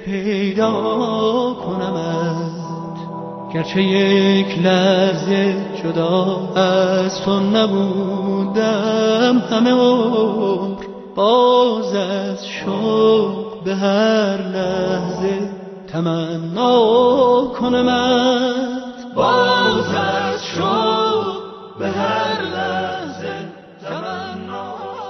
پیدا کنمت، گرچه یک لحظه جدا از تو نبودم، همه عمر باز از شوق به هر لحظه تمنا کنمت، باز از شوق به هر لحظه تمنا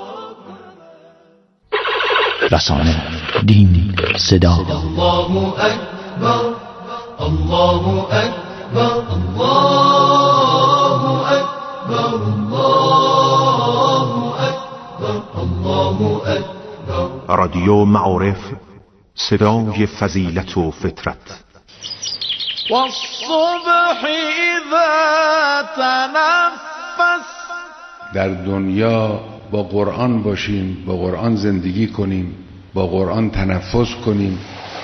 کنمت. رسانه، دین، صدا. الله اکبر، الله اکبر، الله اکبر، الله اکبر، الله اکبر. رادیو معارف، صدای فضیلت و فطرت. والصبح اذا تنفس. در دنیا با قرآن باشیم، با قرآن زندگی کنیم، با قرآن تنفس کنیم.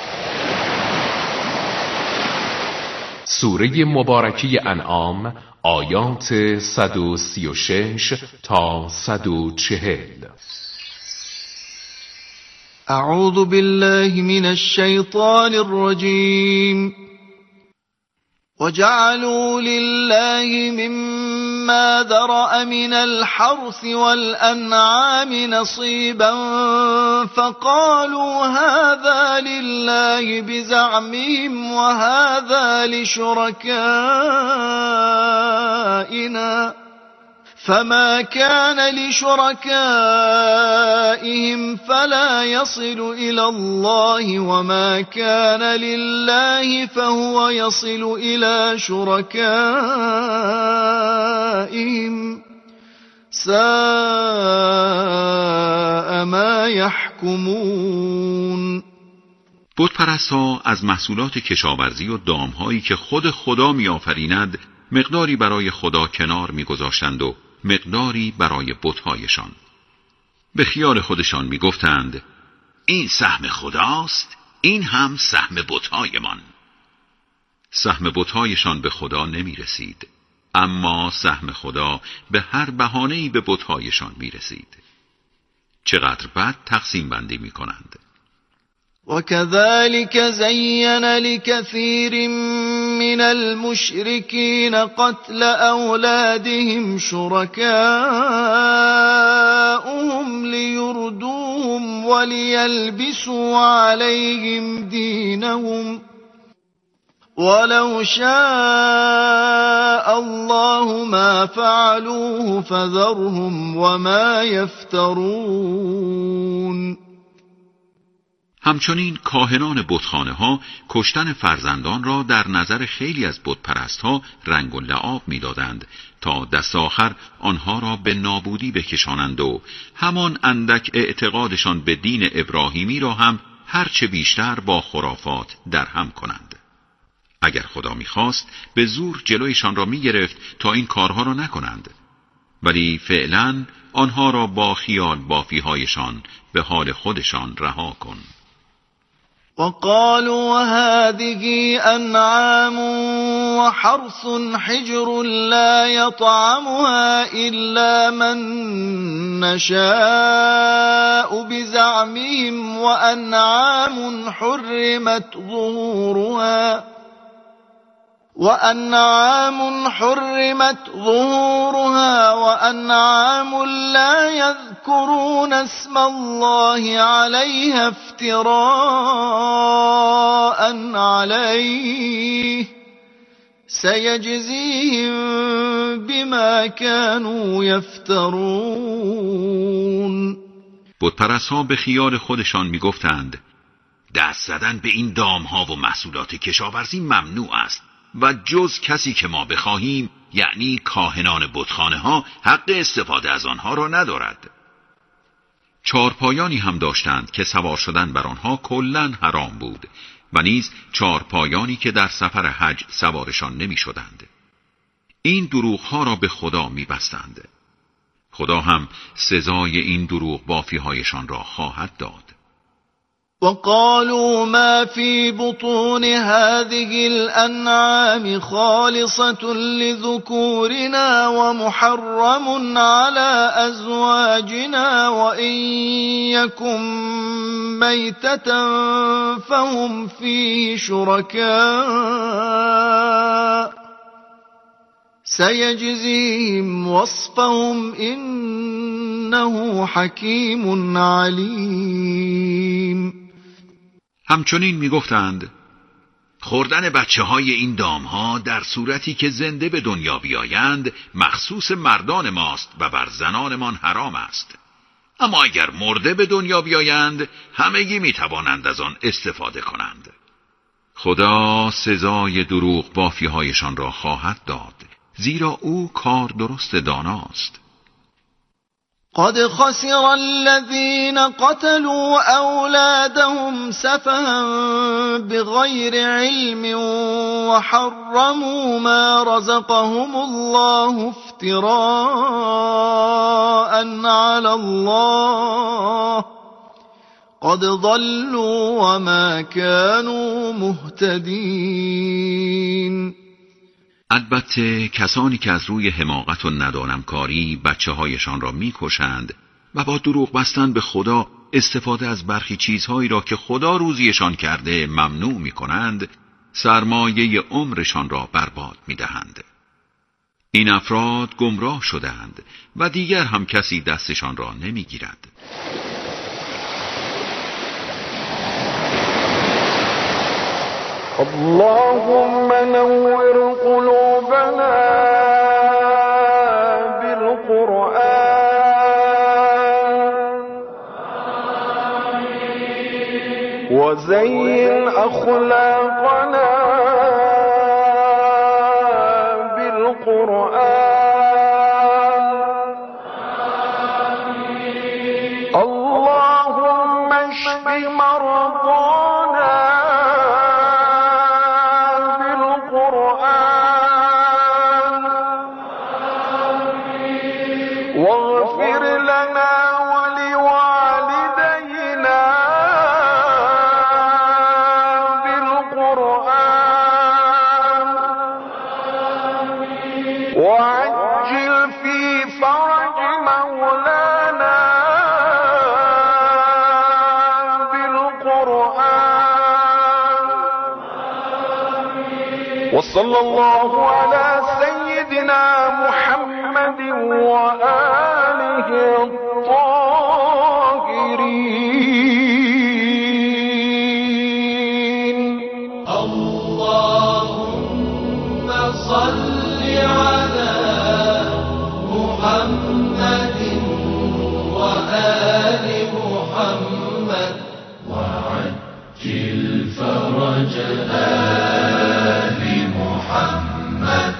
سوره مبارکه انعام آیات 136 تا 140. اعوذ بالله من الشیطان الرجیم. وجعلوا لله مما ذرأ من الحرث والأنعام نصيبا فقالوا هذا لله بزعمهم وهذا لشركائنا فما كان لشركائهم فلا يصل إلى الله وما كان لله فهو يصل إلى شركائهم ساء ما يحكمون. بتپرست‌ها از محصولات کشاورزی و دام‌هایی که خود خدا می‌آفریند مقداری برای خدا کنار می‌گذاشتند و مقداری برای بت‌هایشان. به خیال خودشان می‌گفتند این سهم خداست، این هم سهم بت‌هایمان. سهم بت‌هایشان به خدا نمی‌رسید، اما سهم خدا به هر بهانه‌ای به بت‌هایشان می‌رسید. چقدر بد تقسیم بندی می‌کنند. وكذلك زين لكثير من المشركين قتل أولادهم شركاؤهم ليردوهم وليلبسوا عليهم دينهم ولو شاء الله ما فعلوه فذرهم وما يفترون. همچنین کاهنان بتخانه ها کشتن فرزندان را در نظر خیلی از بتپرست ها رنگ و لعاب می دادند تا دست آخر آنها را به نابودی بکشانند و همان اندک اعتقادشان به دین ابراهیمی را هم هرچه بیشتر با خرافات درهم کنند. اگر خدا می خواست به زور جلویشان را می گرفت تا این کارها را نکنند، ولی فعلا آنها را با خیال بافیهایشان به حال خودشان رها کن. وقالوا هذه أنعام وحرث حجر لا يطعمها إلا من نشاء بزعمهم وأنعام حرمت ظهورها وأنعام لا يذكرون اسم الله عليها افتراء عليه سيجزيهم بما كانوا يفترون. بتپرست‌ها به خیال خودشان می‌گفتند دست زدن به این دام‌ها و محصولات کشاورزی ممنوع است و جز کسی که ما بخواهیم، یعنی کاهنان بتخانه ها، حق استفاده از آنها را ندارد. چارپایانی هم داشتند که سوار شدن بر آنها کلاً حرام بود و نیز چارپایانی که در سفر حج سوارشان نمی شدند. این دروغ ها را به خدا می بستند. خدا هم سزای این دروغ بافی هایشان را خواهد داد. وقالوا ما في بطون هذه الأنعام خالصة لذكورنا ومحرم على أزواجنا وإن يكن ميتة فهم فيه شركاء سيجزيهم وصفهم إنه حكيم عليم. همچنین میگفتند خوردن بچه های این دامها در صورتی که زنده به دنیا بیایند مخصوص مردان ماست و بر زنانمان حرام است، اما اگر مرده به دنیا بیایند همگی میتوانند از آن استفاده کنند. خدا سزای دروغ بافیهایشان را خواهد داد، زیرا او کار درست داناست. قد خسر الذين قتلوا أولادهم سفها بغير علم وحرموا ما رزقهم الله افتراء على الله قد ضلوا وما كانوا مهتدين. البته کسانی که از روی حماقت و ندانمکاری بچه هایشان را میکشند و با دروغ بستن به خدا استفاده از برخی چیزهایی را که خدا روزیشان کرده ممنوع میکنند، سرمایه عمرشان را برباد میدهند. این افراد گمراه شدند و دیگر هم کسی دستشان را نمیگیرد. اللهم نور قلوبنا بالقرآن وزين أخلاقنا بالقرآن اللهم اشف مرضانا واغفر لنا ولوالدينا بالقرآن وعجل في فرج مولانا بالقرآن وصلى الله على سيدنا محمد وآله الطاهرين. اللهم صل على محمد وآل محمد وعجل فرج آل محمد.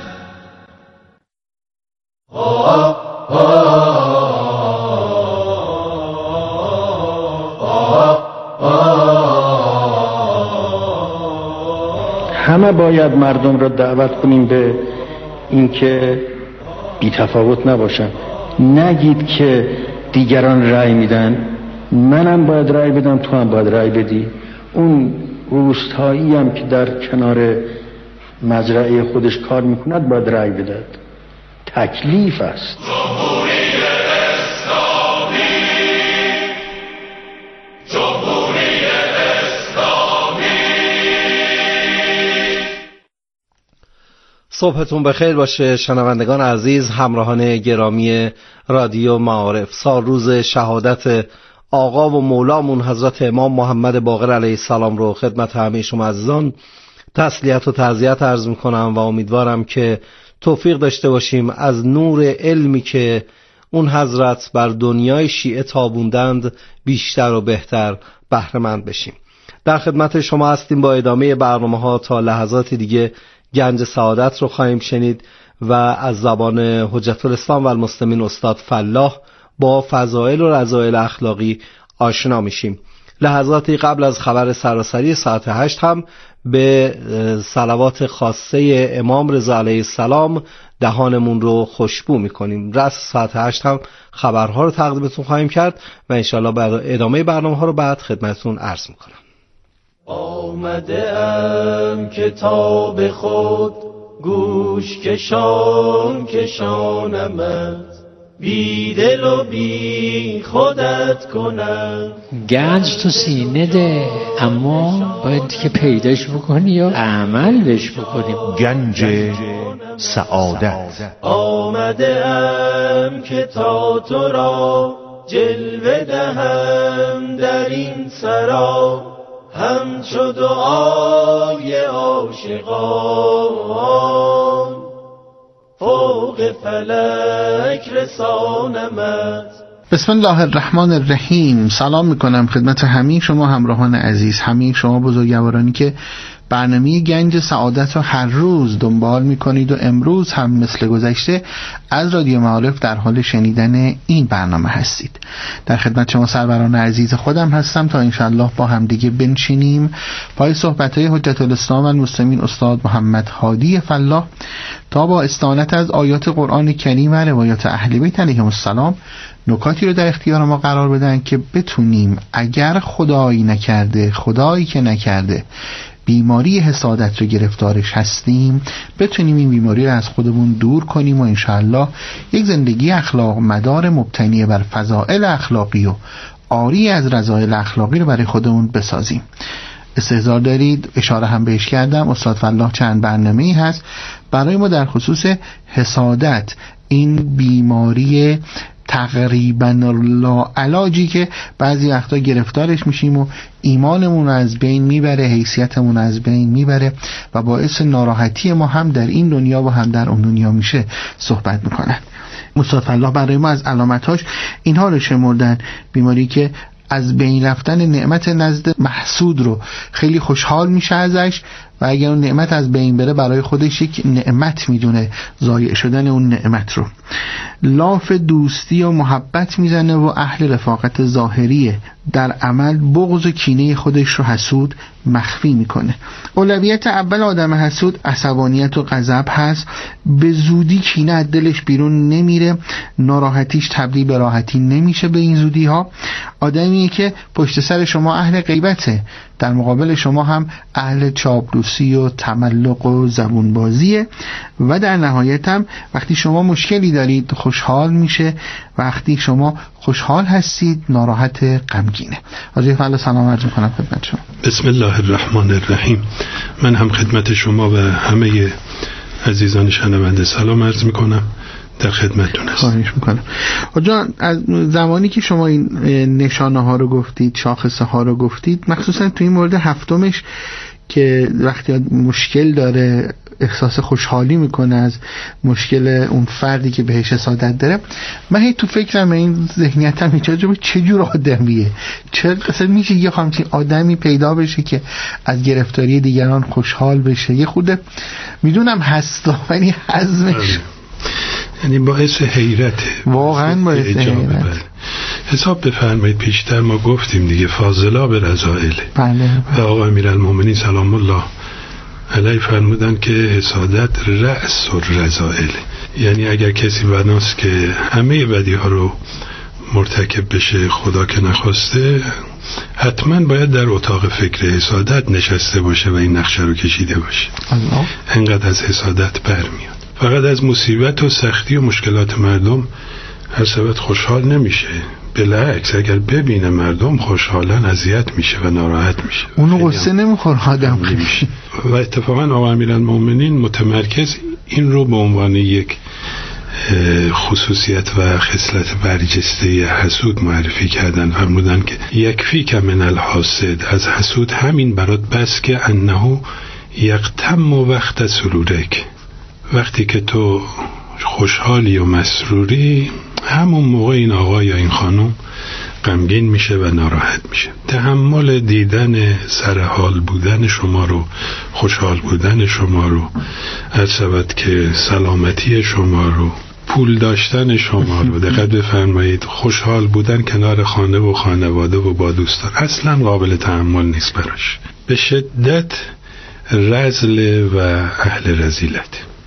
همه باید مردم را دعوت کنیم به اینکه بی‌تفاوت نباشن. نگید که دیگران رأی میدن منم باید رأی بدم تو هم باید رأی بدی. اون روستایی هم که در کنار مزرعه خودش کار میکند باید رأی بدهد. تکلیف است. صبحتون بخیر باشه شنوندگان عزیز، همراهان گرامی رادیو معارف. سال روز شهادت آقا و مولامون حضرت امام محمد باقر علیه السلام رو خدمت همه شما عزیزان تسلیت و تعزیت عرض میکنم و امیدوارم که توفیق داشته باشیم از نور علمی که اون حضرت بر دنیای شیعه تابوندند بیشتر و بهتر بهره مند بشیم. در خدمت شما هستیم با ادامه برنامه‌ها. تا لحظات دیگه گنج سعادت رو خواهیم شنید و از زبان حجت الاسلام و المسلمین استاد فلاح با فضائل و رذائل اخلاقی آشنا میشیم. لحظاتی قبل از خبر سراسری ساعت 8 هم به صلوات خاصه امام رضا علیه السلام دهانمون رو خوشبو میکنیم. رأس ساعت 8 هم خبرها رو تقدیمتون خواهیم کرد و انشالله بعد ادامه برنامه ها رو بعد خدمتتون عرض میکنم. آمده ام کتاب خود گوش کشان کشانمت، بی دل و بی خودت کنم. گنج تو سینه ده، اما باید که پیداش بکنی یا عمل بهش بکنیم. گنج سعادت. آمده ام که تا تو را جلوه دهم در این سرا، همچو دعای عاشقان فوق فلک رسانمت. بسم الله الرحمن الرحیم. سلام میکنم خدمت همه شما همراهان عزیز، همه شما بزرگوارانی که برنامه گنج سعادت رو هر روز دنبال میکنید و امروز هم مثل گذشته از رادیو معارف در حال شنیدن این برنامه هستید. در خدمت شما سروران عزیز خودم هستم تا انشالله با هم دیگه بنشینیم پای صحبت‌های حجت الاسلام والمسلمین استاد محمد هادی فلاح تا با استعانت از آیات قرآن کریم و روایات اهل بیت علیهم السلام نکاتی رو در اختیار ما قرار بدن که بتونیم اگر خدایی که نکرده بیماری حسادت رو گرفتارش هستیم، بتونیم این بیماری رو از خودمون دور کنیم و انشاءالله یک زندگی اخلاق مدار مبتنی بر فضائل اخلاقی و عاری از رذائل اخلاقی رو برای خودمون بسازیم. استحضار دارید، اشاره هم بهش کردم، استاد فلاح چند برنامه‌ای هست برای ما در خصوص حسادت، این بیماری تقریبا لاعلاجی که بعضی وقتا گرفتارش میشیم و ایمانمون از بین میبره، حیثیتمون از بین میبره و باعث ناراحتی ما هم در این دنیا و هم در اون دنیا میشه صحبت میکنن. استاد فلاح برای ما از علامتاش اینها رو شمردن: بیماری که از بین رفتن نعمت نزد محسود رو خیلی خوشحال میشه ازش و اگر اون نعمت از بین بره برای خودش یک نعمت میدونه ضایع شدن اون نعمت رو. لاف دوستی و محبت میزنه و اهل رفاقت ظاهریه، در عمل بغض و کینه خودش رو حسود مخفی میکنه. اولویت اول آدم حسود عصبانیت و غضب هست، به زودی کینه از دلش بیرون نمیره، ناراحتیش تبدیل به راحتی نمیشه به این زودی ها. آدمیه که پشت سر شما اهل غیبته، در مقابل شما هم اهل چاپلوسی و تملق و زبونبازیه و در نهایت هم وقتی شما مشکلی دارید خوشحال میشه، وقتی شما خوشحال هستید ناراحت غمگینه. حاجی فضل سلام عرض میکنم خدمت شما. بسم الله الرحمن الرحیم. من هم خدمت شما و همه عزیزان شنونده سلام عرض میکنم، در خدمتتون هستم. خواهش میکنم. جان، از زمانی که شما این نشانه ها رو گفتید، شاخصه ها رو گفتید، مخصوصا تو این مورد هفتمش که وقتی مشکل داره احساس خوشحالی میکنه از مشکل اون فردی که بهش حسادت داره، من هی تو فکرم این ذهنیتم ایجاد چه جور آدمیه، چه قصد میشه یه همچین آدمی پیدا بشه که از گرفتاری دیگران خوشحال بشه. یه خود میدونم هست ولی حزمش یعنی باعث حیرته، واقعا باعث حیرت. حساب بفرمایید پیشتر ما گفتیم دیگه فاضلا به رذائل. بله. و آقا امیرالمومنین سلام الله علیه فرمودن که حسادت رأس الرذائل، یعنی اگر کسی بناست که همه بدی ها رو مرتکب بشه، خدا که نخواسته، حتما باید در اتاق فکر حسادت نشسته باشه و این نقشه رو کشیده باشه. الله. انقدر از حسادت برمیاد. فقط از مصیبت و سختی و مشکلات مردم هر سبت خوشحال نمیشه، بالعکس اگر ببینه مردم خوشحالن اذیت میشه و ناراحت میشه، اونو قصه نمیخوره آدم میشه. و اتفاقا آقا امیرالمومنین متمرکز این رو به عنوان یک خصوصیت و خصلت برجسته حسود معرفی کردن. فرمودن که یکفی که من الحاسد، از حسود همین برات بس که انه یقتم وقت سرورک، وقتی که تو خوشحالی و مسروری همون موقع این آقا یا این خانم غمگین میشه و ناراحت میشه. تحمل دیدن سرحال بودن شما رو، خوشحال بودن شما رو، عرض که سلامتی شما رو، پول داشتن شما رو، دقت بفرمایید، خوشحال بودن کنار خانه و خانواده و با دوستان اصلا قابل تحمل نیست براش. به شدت رذل و اهل رذیلت.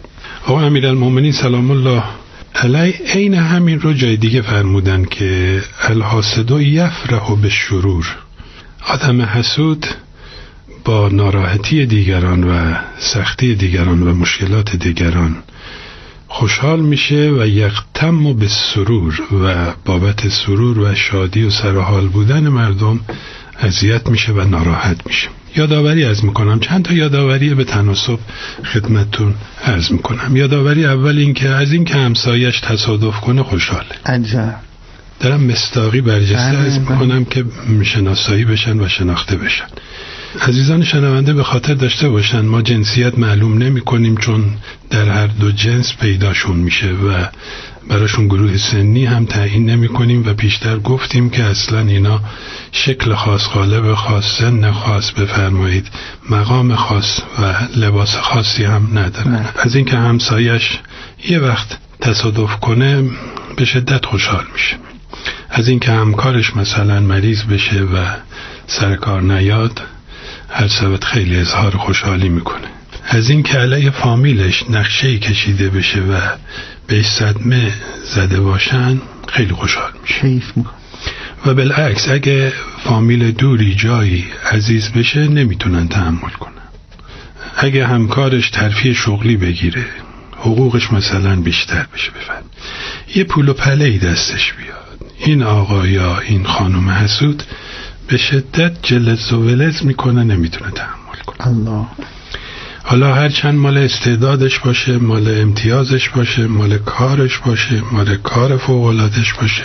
آقا امیرالمومنین سلام الله علیه عین همین رو جای دیگه فرمودن که الحاسد یفرح بالشرور، آدم حسود با ناراحتی دیگران و سختی دیگران و مشکلات دیگران خوشحال میشه و یغتم بالسرور و بابت سرور و شادی و سرحال بودن مردم اذیت میشه و ناراحت میشه. یادآوری عرض میکنم، چند تا یادآوری به تناسب خدمتتون عرض میکنم. یادآوری اول این که از این که همسایش تصادف کنه خوشحاله. عجب. دارم مستاقی برجسته عرض میکنم که شناسایی بشن و شناخته بشن. عزیزان شنونده به خاطر داشته باشن ما جنسیت معلوم نمی کنیم، چون در هر دو جنس پیداشون میشه و براشون گروه سنی هم تعیین نمی کنیم و پیشتر گفتیم که اصلا اینا شکل خاص، قالب خاص، سن خاص بفرمایید، مقام خاص و لباس خاصی هم ندارن. از اینکه همسایش یه وقت تصادف کنه به شدت خوشحال میشه، از اینکه همکارش مثلا مریض بشه و سر کار نیاد هر سبت خیلی اظهار خوشحالی میکنه، از این که علیه فامیلش نقشه‌ای کشیده بشه و بهش صدمه زده باشن خیلی خوشحال میشه. و بالعکس اگه فامیل دوری جایی عزیز بشه نمیتونن تحمل کنن. اگه همکارش ترفیع شغلی بگیره، حقوقش مثلا بیشتر بشه، بفهم یه پول و پله‌ای دستش بیاد، این آقا یا این خانم حسود به شدت جلز و ولز میکنه، نمیتونه تحمل کنه. الله. حالا هرچند مال استعدادش باشه، مال امتیازش باشه، مال کارش باشه، مال کار فوق‌العاده‌اش باشه،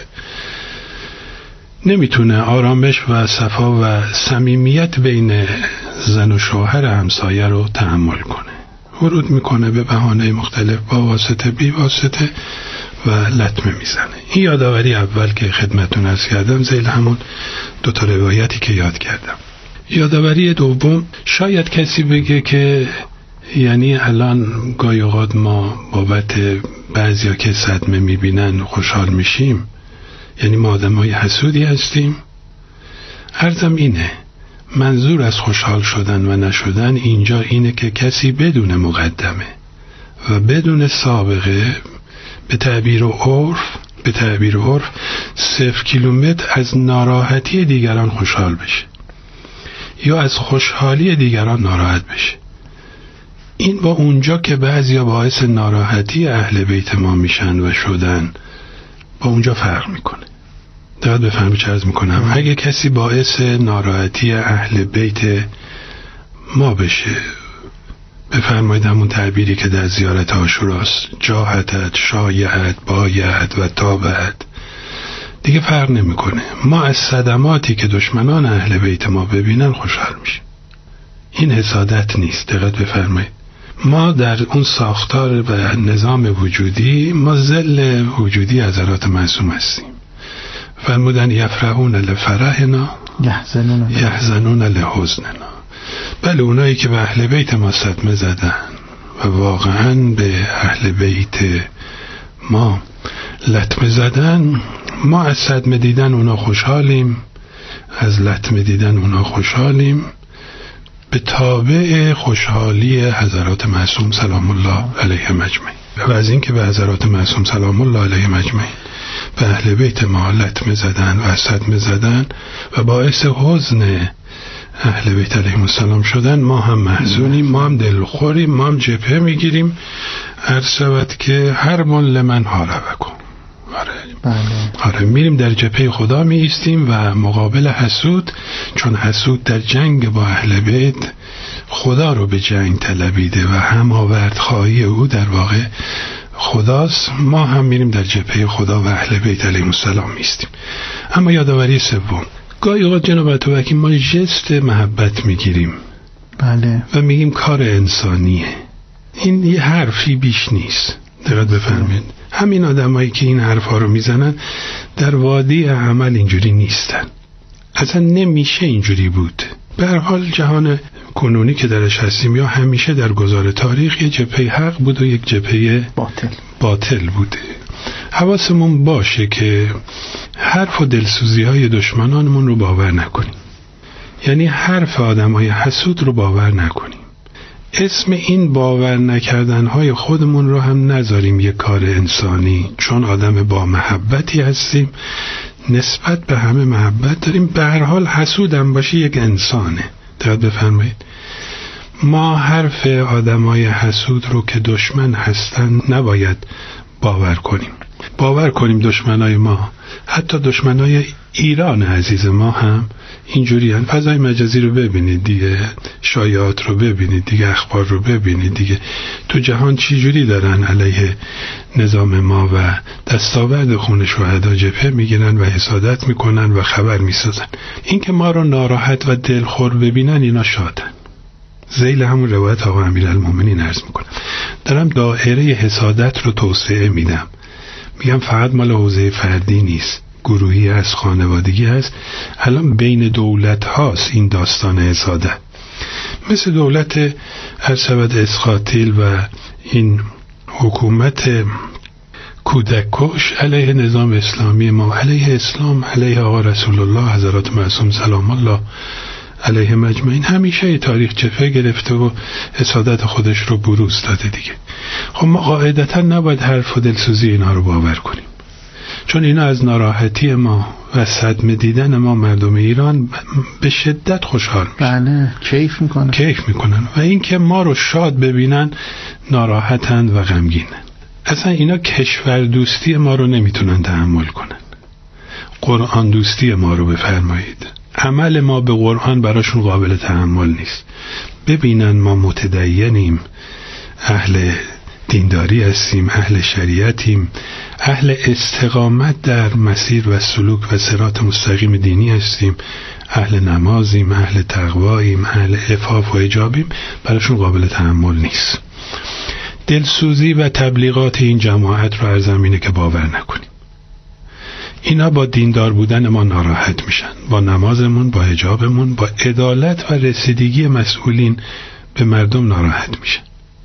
نمیتونه آرامش و صفا و صمیمیت بین زن و شوهر همسایه رو تحمل کنه. ورود میکنه به بهانه مختلف، با واسطه بی واسطه و لطمه میزنه. این یادآوری اول که خدمتون عرض کردم ذیل همون دوتا روایتی که یاد کردم. یادآوری دوم، شاید کسی بگه که یعنی الان گاهی اوقات ما بابت بعضیا که صدمه میبینن خوشحال میشیم، یعنی ما آدمای حسودی هستیم. عرضم اینه، منظور از خوشحال شدن و نشدن اینجا اینه که کسی بدون مقدمه و بدون سابقه به تعبیر عرف 0 کیلومتر از ناراحتی دیگران خوشحال بشه یا از خوشحالی دیگران ناراحت بشه. این با اونجا که بعضیا باعث ناراحتی اهل بیت ما میشن و شدن با اونجا فرق میکنه. دقت بفهمی چه عرض میکنم. اگه کسی باعث ناراحتی اهل بیت ما بشه، بفرمایید همون تعبیری که در زیارت عاشوراست، جاهتت، شایعت، بایعت و تابعت، دیگه فرق نمیکنه. ما از صدماتی که دشمنان اهل بیت ما ببینن خوشحال میشیم. این حسادت نیست. دقت بفرمایید، ما در اون ساختار و نظام وجودی ما ظل وجودی حضرات معصوم هستیم. فرمودن یفرحون لفرحنا یحزنون لحزننا. بله، اونایی که به اهل بیت ما صدمه زدن و واقعا به اهل بیت ما لطمه زدن، ما از صدمه دیدن اونا خوشحالیم، از لطمه دیدن اونا خوشحالیم، به تابع خوشحالی حضرات معصوم سلام الله علیهم اجمعین. و از این که به حضرات معصوم سلام الله علیهم اجمعین به اهل بیت ما لطمه زدن و صدمه زدن و باعث حزن اهل بیت علیهم السلام شدن، ما هم محزونیم، ما هم دلخوریم، ما هم جبهه میگیریم. عرض شود که هر من لمن هاربکم. آره میریم در جبهه خدا می ایستیم و مقابل حسود، چون حسود در جنگ با اهل بیت خدا رو به جنگ طلبیده و هم آورد خواهی او در واقع خداست، ما هم میریم در جبهه خدا و اهل بیت علیهم السلام می ایستیم. اما یادآوری سوم، گاهی اوقات جناب اتوبکی ما جست محبت میگیریم، بله، و میگیم کار انسانیه. این یه حرفی بیش نیست. دقت بفرمایید، همین آدمایی که این حرفا رو میزنن در وادی عمل اینجوری نیستن، اصلا نمیشه اینجوری بود. به هر حال جهان کنونی که درش هستیم یا همیشه در گذار تاریخ یه جبهه حق بود و یک جبهه باطل بوده. حواسمون باشه که حرف و دلسوزی های دشمنانمون رو باور نکنیم، یعنی حرف آدمای حسود رو باور نکنیم. اسم این باور نکردنهای خودمون رو هم نذاریم یک کار انسانی، چون آدم با محبتی هستیم، نسبت به همه محبت داریم. به هر حال حسودم باشه یک انسانه. دقت بفرمایید، ما حرف آدمای حسود رو که دشمن هستن نباید باور کنیم. باور کنیم دشمنای ما، حتی دشمنای ایران عزیز ما هم اینجوری هن. فضای مجازی رو ببینید دیگه، شایعات رو ببینید دیگه، اخبار رو ببینید دیگه، تو جهان چی جوری دارن علیه نظام ما و دستاورد خون شهدا جبهه میگیرن و حسادت میکنن و خبر میسازن. این که ما رو ناراحت و دلخور ببینن، اینا شادن. ذیل همون روایت آقا امیرالمومنین عرض میکنم، دارم دایره حسادت رو توسعه میدم، میگم فقط مال حوزه فردی نیست، گروهی هست، خانوادگی هست. الان بین دولت هاست این داستان حسادت، مثل دولت ارشد اسقاطیل و این حکومت کودککش علیه نظام اسلامی ما، علیه اسلام، علیه آقا رسول الله حضرات معصوم سلام الله علیه مجمعین. همیشه تاریخ جبهه گرفته و حسادت خودش رو بروز داده دیگه. خب ما قاعدتا نباید حرف و دلسوزی اینا رو باور کنیم، چون اینا از ناراحتی ما و صدمه دیدن ما مردم ایران به شدت خوشحال میشن. بله، کیف میکنن و اینکه ما رو شاد ببینن ناراحتن و غمگینن. اصلا اینا کشور دوستی ما رو نمیتونن تحمل کنن، قرآن دوستی ما رو بفرمایید. عمل ما به قرآن براشون قابل تحمل نیست. ببینن ما متدینیم، اهل دینداری هستیم، اهل شریعتیم، اهل استقامت در مسیر و سلوک و صراط مستقیم دینی هستیم، اهل نمازیم، اهل تقواییم، اهل عفاف و حجابیم، براشون قابل تحمل نیست. دلسوزی و تبلیغات این جماعت رو ارزم اینه که باور نکنیم. اینا با دیندار بودن ما ناراحت میشن، با نمازمون، با حجابمون، با عدالت و رسیدگی مسئولین به مردم ناراحت میشن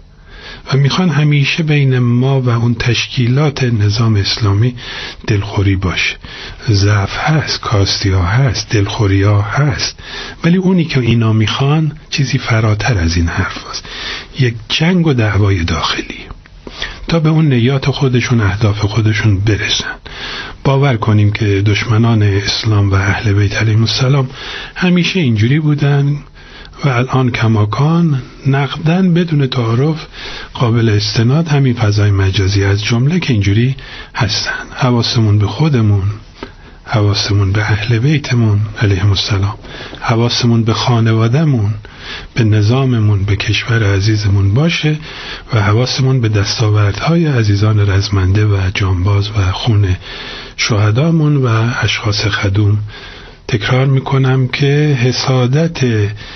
و میخوان همیشه بین ما و اون تشکیلات نظام اسلامی دلخوری باشه. ضعف هست، کاستی ها هست، دلخوری ها هست، ولی اونی که اینا میخوان چیزی فراتر از این حرف هست، یک جنگ و دعوای داخلی تا به اون نیات خودشون، اهداف خودشون برسن. باور کنیم که دشمنان اسلام و اهل بیت علیهم السلام همیشه اینجوری بودن و الان کماکان نقدن بدون تعارف قابل استناد همین فضای مجازی از جمله که اینجوری هستن. حواسمون به خودمون، حواسمون به اهل بیتمون علیهم السلام، حواسمون به خانوادهمون، به نظاممون، به کشور عزیزمون باشه و حواسمون به دستاوردهای عزیزان رزمنده و جانباز و خون شهدامون و اشخاص خدوم. تکرار میکنم که حسادت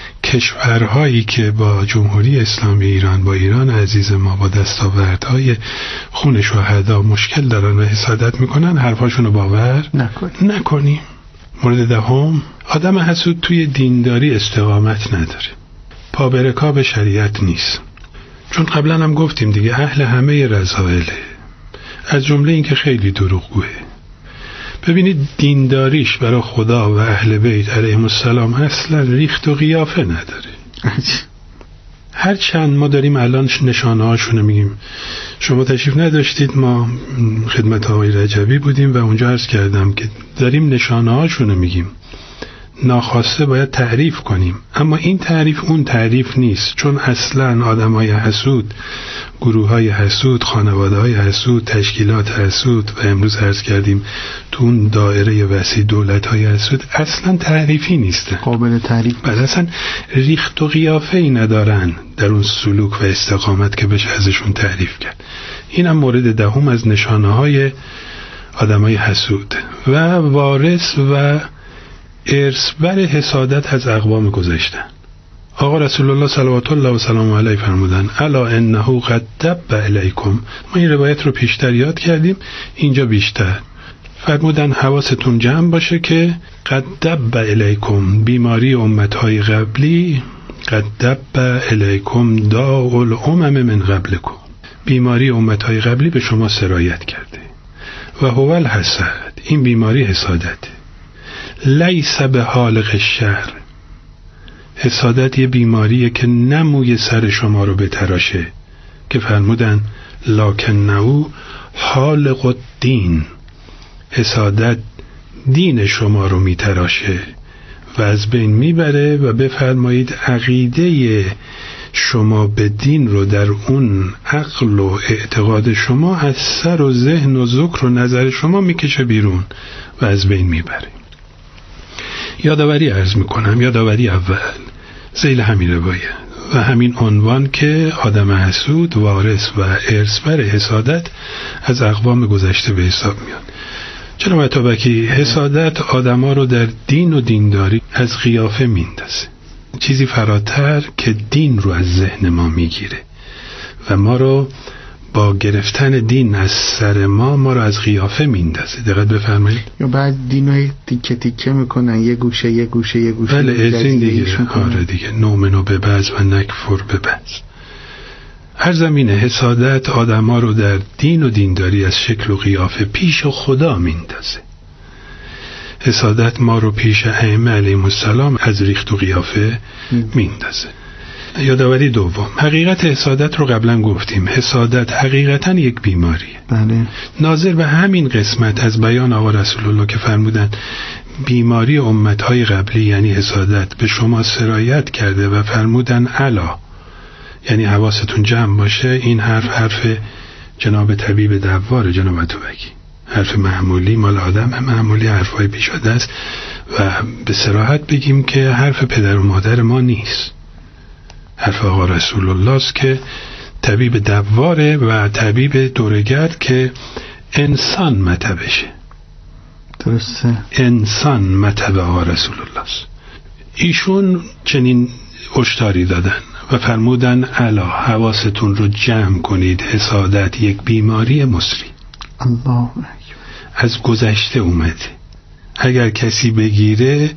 کشورهایی که با جمهوری اسلامی ایران، با ایران عزیز ما، با دستاوردهای خون شهدا مشکل دارن و حسادت میکنن، حرفاشون رو باور نکنیم. مورد دهم، آدم حسود توی دینداری استقامت نداره، پا به رکاب شریعت نیست. چون قبلا هم گفتیم دیگه، اهل همه رذائله، از جمله این که خیلی دروغگوه. ببینید دینداریش برای خدا و اهل بیت علیهم السلام اصلا ریخت و قیافه نداره. هرچند ما داریم الان نشانه هاشونو میگیم. شما تشریف نداشتید، ما خدمت آقای رجبی بودیم و اونجا عرض کردم که داریم نشانه هاشونو میگیم، ناخواسته باید تعریف کنیم، اما این تعریف اون تعریف نیست، چون اصلا آدمای حسود، گروه‌های حسود، خانواده‌های حسود، تشکیلات حسود و امروز عرض کردیم تو اون دایره وسیع دولت‌های حسود اصلا تعریفی نیستن، قابل تعریف، بل اصلا ریخت و قیافه‌ای ندارن در اون سلوک و استقامت که بشه ازشون تعریف کرد. اینم مورد دهم از نشانه‌های آدمای حسود و وارث و ارثبر حسادت از اقوام گذشتن. آقا رسول الله صلوات الله و سلام علیه فرمودن الا انه قد دب علیکم. ما این روایت رو پیشتر یاد کردیم، اینجا بیشتر فرمودن حواستون جمع باشه که قد دب علیکم، بیماری امتهای قبلی، قد دب علیکم داء الامم من قبلکم، بیماری امتهای قبلی به شما سرایت کرده. و هو الحسد، این بیماری حسادته. لیس به حالق الشهر، حسادت یه بیماریه که نموی سر شما رو بتراشه، که فرمودن لکنه حالق الدین، حسادت دین شما رو میتراشه و از بین میبره و بفرمایید عقیده شما به دین رو در اون عقل و اعتقاد شما از سر و ذهن و ذکر و نظر شما میکشه بیرون و از بین میبره. یادآوری عرض میکنم، یادآوری اول ذیل همین روایت و همین عنوان که آدم حسود وارث و ارثبر حسادت از اقوام گذشته به حساب میاد. جناب عطابکی، حسادت آدما رو در دین و دینداری از قیافه میندازه، چیزی فراتر که دین رو از ذهن ما میگیره و ما رو با گرفتن دین از سر ما رو از قیافه میندازه. دقت بفرمایید. یا بعد دینو تیکه تیکه میکنن، یه گوشه بله از این دیگه. آره دیگه، نؤمن ببعض و نکفر ببعض. هر زمینه حسادت آدما رو در دین و دینداری از شکل و قیافه پیش خدا میندازه. حسادت ما رو پیش ائمه علیهم السلام از ریخت و قیافه میندازه. یادآوری دوم، حقیقت حسادت رو قبلا گفتیم. حسادت حقیقتا یک بیماریه. بله. ناظر به همین قسمت از بیان آقا رسول الله که فرمودن بیماری امتهای قبلی یعنی حسادت به شما سرایت کرده و فرمودن الا، یعنی حواستون جمع باشه. این حرف جناب طبیب دوار جناب عطابکی، حرف معمولی مال آدم معمولی، حرفای پیشاده است و به صراحت بگیم که حرف پدر و مادر ما نیست، حرف آقا رسول الله است که طبیب دواره و طبیب دورگرد که انسان مطبشه. درسته، انسان مطب آقا رسول الله است. ایشون چنین هشداری دادن و فرمودن الا، حواستون رو جمع کنید، حسادت یک بیماری مصری الله از گذشته اومده. اگر کسی بگیره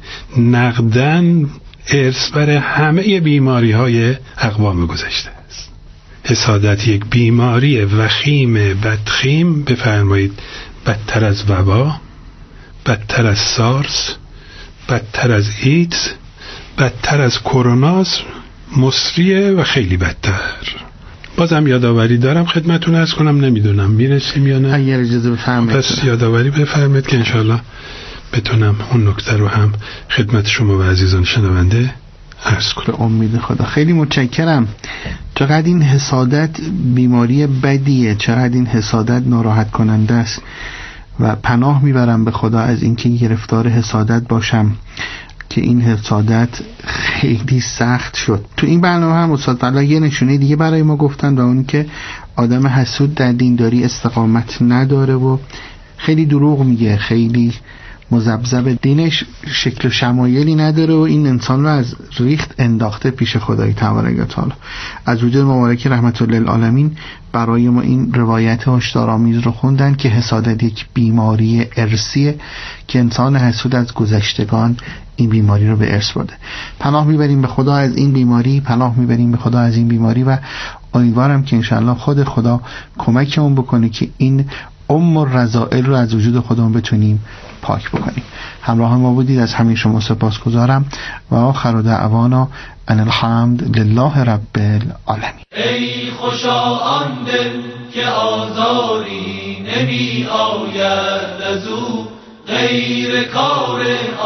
نقدن ارث بر همه بیماری های اقوام گذشته است. حسادت یک بیماری وخیم بدخیم، بفرمایید بدتر از وبا، بدتر از سارس، بدتر از ایدز، بدتر از کروناست، مصریه و خیلی بدتر. بازم یادآوری دارم خدمتون عرض کنم، نمیدونم میرسیم یا نه. اگر اجازه بفرمایید پس یادآوری بفرمایید که انشالله بتونم اون نکته رو هم خدمت شما و عزیزان شنونده عرض کنم. به امید خدا. خیلی متشکرم. چقدر این حسادت بیماری بدیه، چقدر این حسادت ناراحت کننده است و پناه میبرم به خدا از اینکه گرفتار حسادت باشم که این حسادت خیلی سخت شد. تو این برنامه هم استاد طلا یه نشونه دیگه برای ما گفتن و اون که آدم حسود در دینداری استقامت نداره و خیلی دروغ میگه، خیلی مذبذب، دینش شکل و شمایلی نداره و این انسان رو از ریخت انداخته پیش خدای تبارک و تعالی. از وجود مبارک رحمت الله العالمین برای ما این روایت هشدارآمیز رو خوندن که حسادت یک بیماری ارثیه که انسان حسود از گذشتگان این بیماری رو به ارث برده. پناه میبریم به خدا از این بیماری، پناه میبریم به خدا از این بیماری و امیدوارم که انشاءالله خود خدا کمکمون بکنه که این الرذائل رو از وجود خودمون بتونیم پاک بکنیم. همراه ما بودید، از همین شما سپاسگزارم و آخر دعوانا ان الحمد لله رب العالمین. ای خوشا آن دل که آزاری نمی آید از او، غیر کار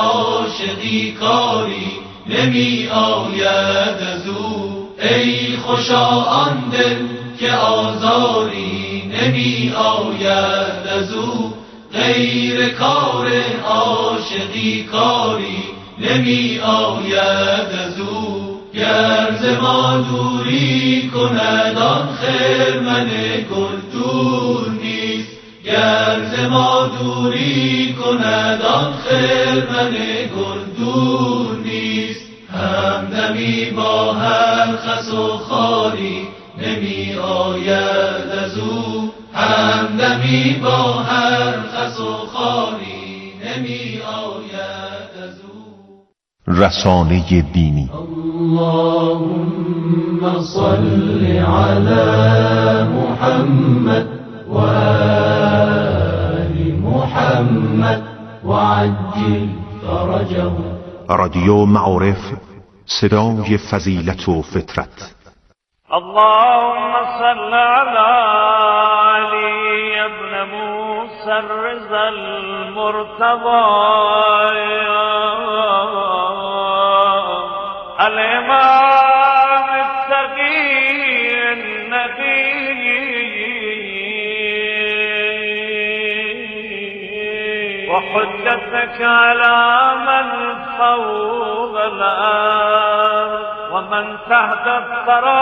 عاشقی کاری نمی آید از او. ای خوشا آن دل که آزاری نمی آید از او، غیر کار عاشقی کاری نمی آید از او. گر ز ما دوری کند آن خرمن گل دور نیست، گر ز ما دوری کند آن خرمن گل دور نیست. همدمی با هر خس و خاری نمی آید از او، همدمی با هر خس و خاری نمی آید از او. رسانه دینی اللهم صل علی محمد و آل محمد و عجل فرجهم. رادیو معارف صدای فضیلت و فطرت. اللهم صل على علي ابن موسى الرضا المرتضى الإمام التقي النبي وحجتك على من فوق الأرض ومن تحت الثرى